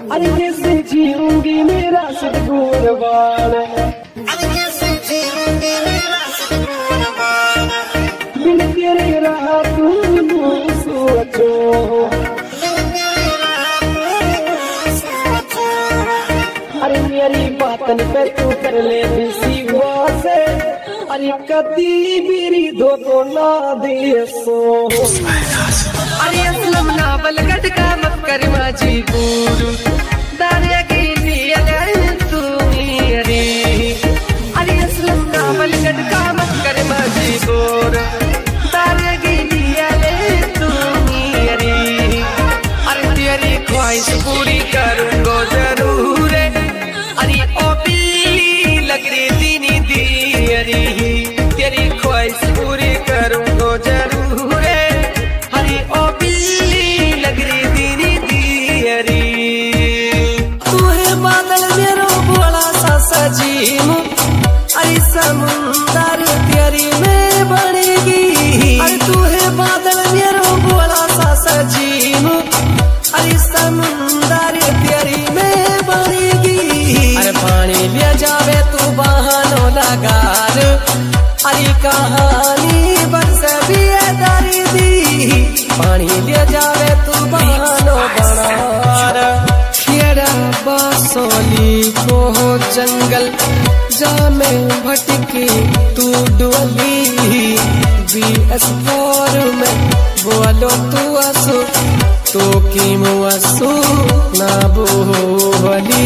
अरे कैसे जीऊंगी मेरा सदगुण बाल, बिन तेरे रहा तू सोचो, अरे मेरी बातन पे तू कर ले विश्वास, अरे कदी मेरी दो तो ना दे सो। अरे असलम ना बलगट का मत कर माझी गुरु दारिया की तू मेरी, अरे असलम ना बलगट का मत कर माझी गुरु दारिया की तू मेरी, अरे तेरी ख्वाहिश पूरी करूंगा जरूर, अरे ओ बिल्ली लग रही दीनी दी, अरे तेरी ख्वाहिश पूरी करूंगा जरूर, अरे ओ बिल्ली लग रही दीनी दी, अरे तू है बादल मेरो भोला सा सजीम, अरे समुंदर तेरी में बनेगी, अरे तू है बादल मेरो भोला सा सजीम, अरे समुंदर तेरी में बनेगी, अरे पानी ले जावे तू बहानो लगार, अरे कहानी बरस भी है दर्दी, पानी ले जावे तू बहानो बनार, खेड़ा बासोली को जंगल जा में भटकी तू डुअली, BS4 में बोलो तू असु तो की मुअसु ना बोली,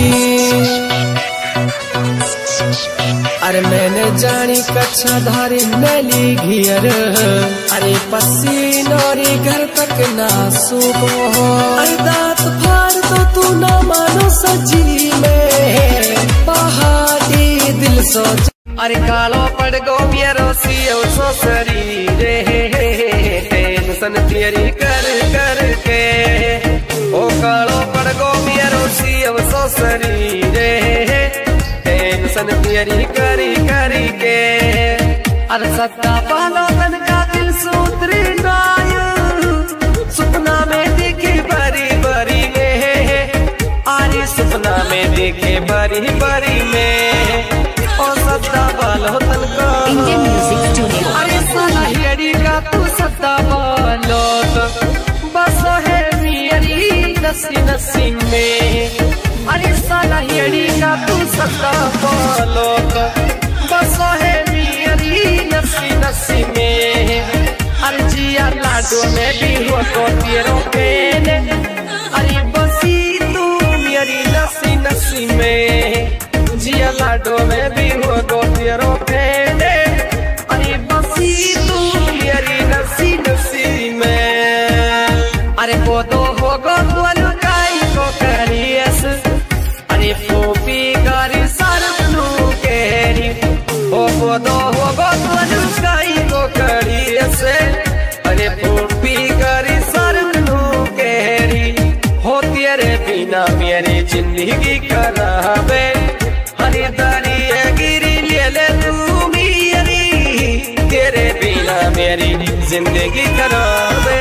अरे मैंने जानी कच्छा धारी नली घियर, अरे पसीनोरी घर तक ना सूखो, अरे दांत फाड़ तो तू ना मानो सजी में पहाड़ी दिल सोच, अरे कालो पड़ गो मेरो सियो सो शरीरे, टेंशन तेरी कर कर के, ओ कालो पड़ गो मेरो सियो सो शरीरे, टेंशन तेरी करी करी के, अरे सत्ता पालो तन का दिल सूत्री नाय, सपना में देखे बरी बरी में, अरे सपना में देखे बरी बरी में, ओ सत्ता पालो तन का अरे साला हेड़ी का तू सत्ता पालो तो बस है मेरी नसी नसी में, अरे साला हेड़ी का तू सत्ता पालो तो बस है मेरी नसी नसी में, अरे जिया लाडो में भी हो तो तेरो पेने, अरे बसी तू मेरी नसी नसी में, जिया लाडो में भी हो तो तेरो पेने, अरे बसी तू मेरी नसी नसी में, अरे वो तो होगो तो लुकाई को करियस, अरे पोपी गारी सरनु केरी, ओ वो तो होगो तो लुकाई को करियस, अरे पोपी गारी सरनु केरी, हो तेरे बिना मेरी जिंदगी खराबे, हरी दरिया गिरी ले ले तू मेरी, तेरे बिना मेरी जिंदगी खराबे,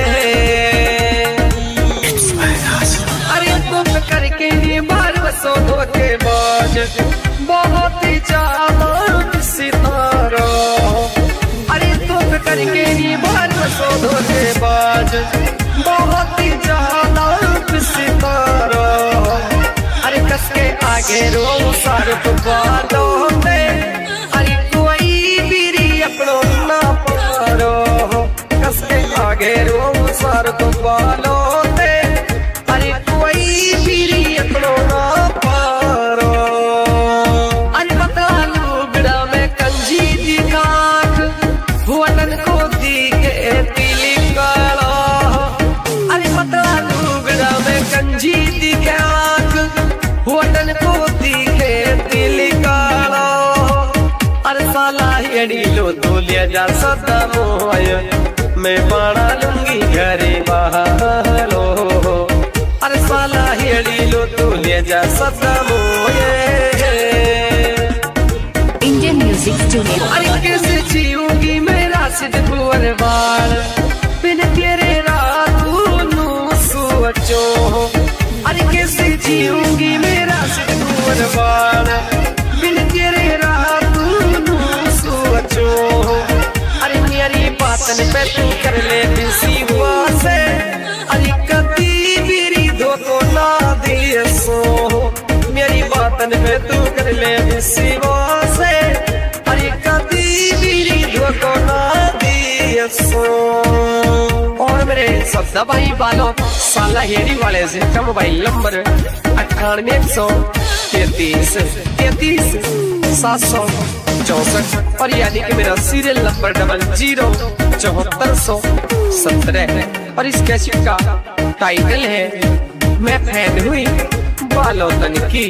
अरे तुम करके ये बार बसो धोखेबाज, बहुत ही ज्यादा सितारा, अरे तुम करके ये बार बसो धोखेबाज, बहुत ही ज्यादा सितारा, अरे कस के आगे रो सार तो बालों में, अरे कोई बीरी अपनों ना पारो, कस के आगे रो सार तो बालों में, अरे कोई बीरी अपनों ना पारो, अरे बता लुगड़ा में कंजी दी काख, वतन को दी के तिली काला, अरे बता लुगड़ा में कंजी दी काख, वतन को दी के तिली काला, अरे साला हेड़ी लो तो ले जा सदा मोय, मैं पाना लूंगी घरे बहालो, अरे साला हेड़ी लो तो ले जा सदा मोय, इंडियन म्यूजिक स्टूडियो, अरे कैसे जीऊंगी मेरा सिद्धपुर बाल, बिन तेरे रातू नू सोचो, अरे कैसे जीऊंगी मेरा सिंदूर बाण बिन तेरे रहा तू सोचो। अरे मेरी बातन पे तू कर ले विश्वास अरे कभी मेरी धोखो ना दिए सो। मेरी बातन पे तू कर ले विश्वास अरे कभी मेरी धोखो ना दिए सो। और मेरे सदा भाई बालों साला हेरी वाले से का मोबाइल नंबर 98-133-764 और यानी कि मेरा सीरियल नंबर 007417 और इस कैसेट का टाइटल है मैं फैन हुई बालों तन की।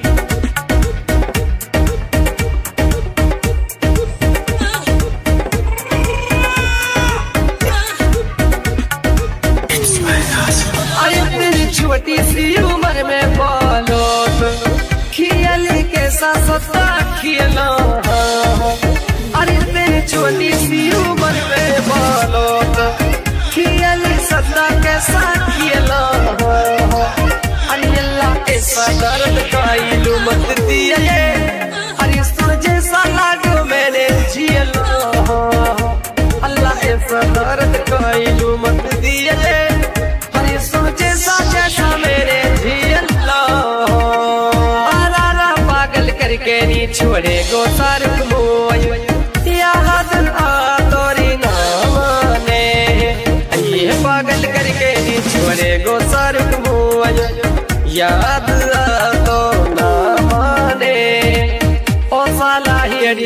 छोटी सी उम्र में बालों खियाली के साथ खिला। अरे तेरी छोटी सी उम्र में बालों खियाली सदा के साथ खिला। अरे अल्लाह ऐसा दर्द का इल्म मत दिया अरे सुन जैसा लागो मैंने झेला। अल्लाह ऐसा दर्द का इल्म मत दिया अरे सुन जैसा मेरे झेला। आरा पागल करके नी छोड़े गो सारुक मोय याद आ तोरी ना माने। ये पागल करके नी छोड़े गो सारुक मोय याद आ तो ना माने। ओ साला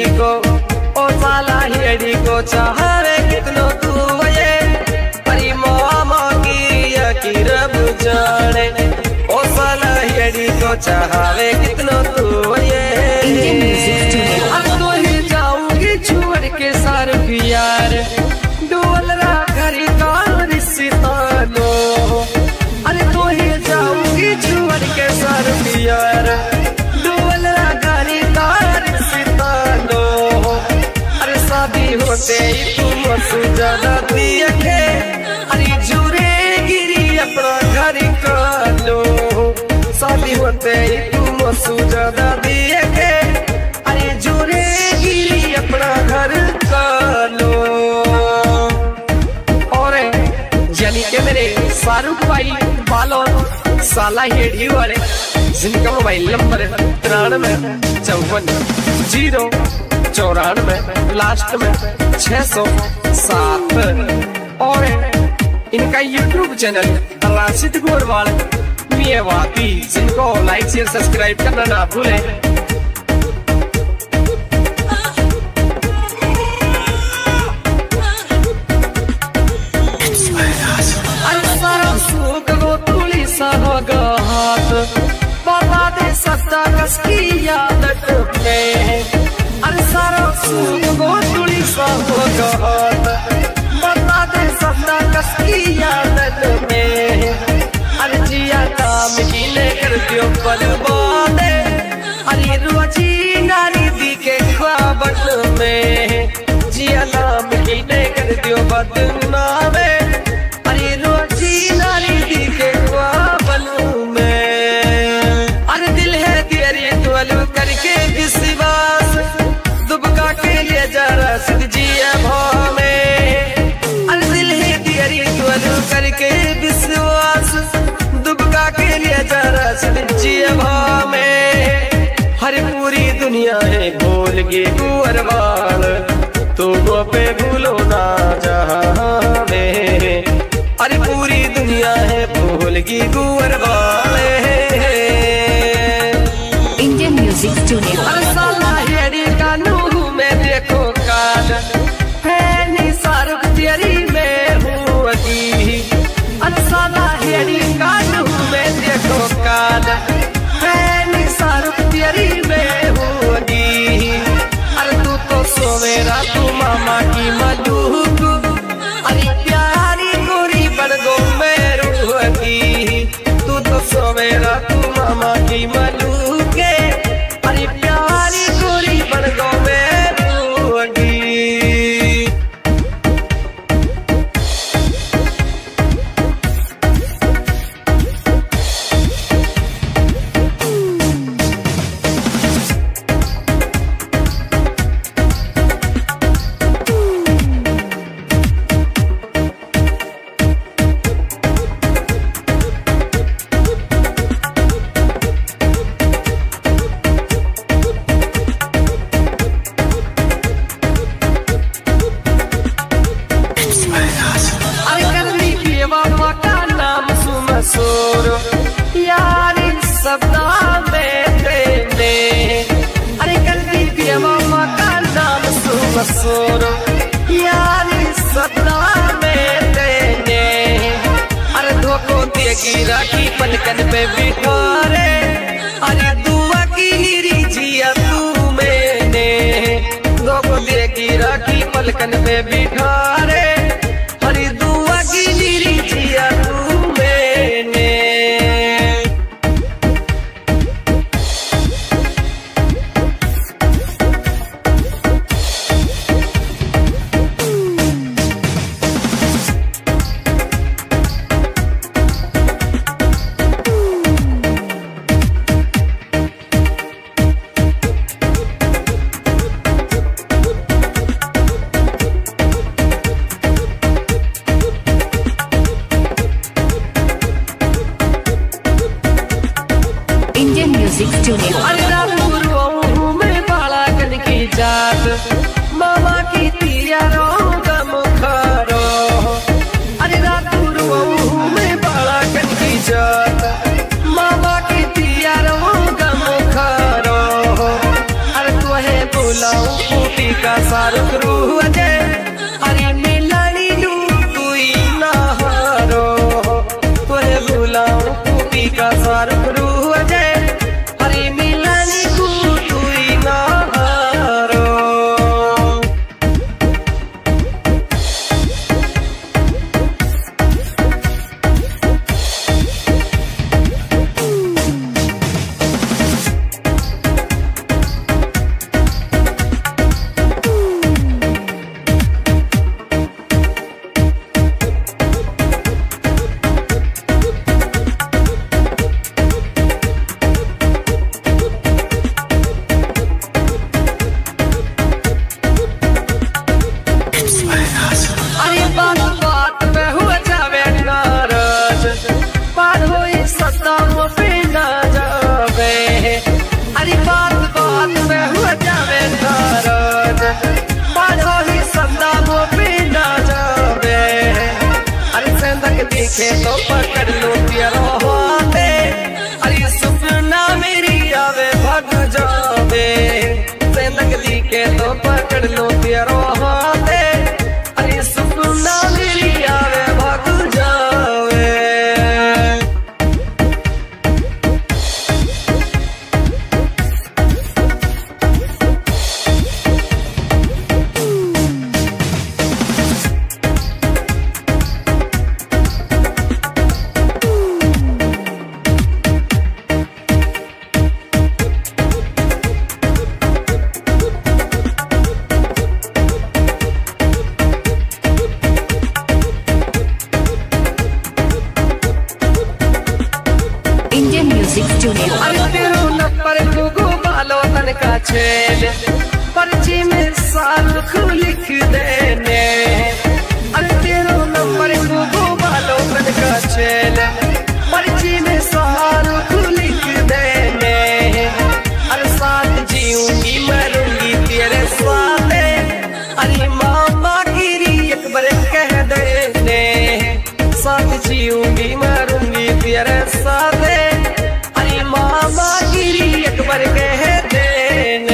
हियड़ी को चाहे कितनो तू ये परी मामा की रब जाने। ओ साला हियड़ी को चाहे कितनो तू ये अब तो ही जाऊंगी छोड़ के सार यार डोल रा घरी का रिश्ता लो। अरे तो ही जाऊंगी छोड़ के सार यार डोल रा घरी का रिश्ता लो। अरे शादी होते ही तुम सुजाना दिया के अरे जुरे अपना घर का लो। शादी होते ही तुम सुजादा दिए के अरे जोरे गिरी अपना घर का लो। और यानी के मेरे शाहरुख भाई बालों साला हेड़ी वाले जिनका मोबाइल नंबर 93-54-094 लास्ट में 607 और इनका यूट्यूब चैनल राशिद गोरवाल मियावाती जिनको लाइक शेयर सब्सक्राइब करना ना भूलें। बता दे सत्ता कस की यादत में अरे सारा सूख गो तुली सा होगात। बता दे सत्ता कस की यादत में अरे जिया काम की ले कर दियो बलवादे अरे रोजी नारी दी के ख्वाबत में जिया नाम की ले कर दियो बदनामे अरे रोजी नारी दी के ख्वाबत में। अरे दिल है तेरी तुअल करके विश्वास दुबका के लिए जरा सिद्ध जिया भाव में। अरे दिल है तेरी तुअल करके विश्वास दुबका के लिए जरा सिद्ध जिया भाव में। हर पूरी दुनिया है भूल गई कुंवरवाल तुम पे भूलो ना जहां में। अरे पूरी दुनिया है भूल गई कुंवरवाल इंडियन म्यूजिक स्टूडियो। अरे साला हेड़ी का नूह में देखो काल है निसारुख तेरी में हुई। अरे साला हेड़ी का नूह में देखो काल है निसारुख तेरी में हुई। अरे तू तो सोवेरा तू मामा की मधुक अरे प्यारी गोरी बन गो मेरू की। तू तो सोवेरा तू मामा की मधुक अरे प्यारी गोरी बन गो मेरू की। ससुर यारी सदा में देने, अरे धोखो देगी राखी पलकन पे बिठारे, अरे दुआ की रिजिया तू मैंने, धोखो देगी राखी पलकन पे बिठारे, अरे दुआ की रिजिया तू मैंने। Indian Music Studio. अरे रामपुर में बाला कन की जात, मामा की तियारों का मुखारो, अरे रामपुर में बाला कन की जात, मामा की तियारों का मुखारो, अरे तुहे बुलाऊं फूटी का शाहरुख रूह अजय, अरे मिलानी लू कोई ना हारो, तुहे बुलाऊं फूटी का शाहरुख रूह अजय, तो पकड़ लो तेरा हाथे, अरे सपना मेरी आवे भाग जावे, जिंदगी दिखे तो पकड़ लो तेरा हाथे, अरे सपना मेरी आवे भाग जावे। Indian Music Studio. अरे तेरो नंबर गुगु बालो तन का छेल, पर्ची में शाहरुख लिख देने, अरे तेरो नंबर गुगु बालो तन का छेल, पर्ची में शाहरुख लिख देने, अरे साथ जीऊंगी मरूंगी तेरे साथ, अरे मामा गिरी एक बार कह देने, साथ जीऊंगी मरूंगी तेरे साथ, अरे मामा गिरी एक बार कह देने।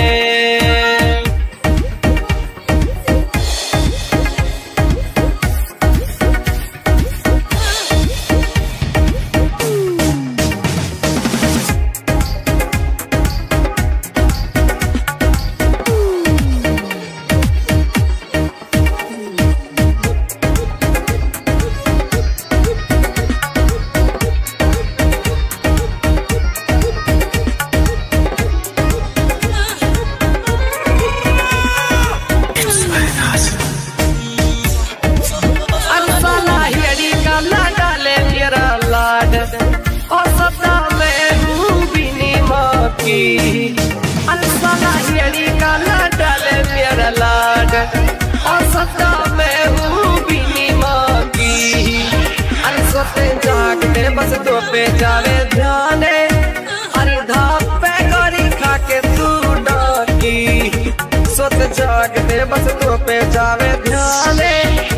और सदा मैं हूँ बिनी मांगी, अरे सोते जागते बस तो पे जावे ध्याने, अरे धाप पे गरी खा के तू डाकी, सोते जागते बस तो पे जावे ध्याने।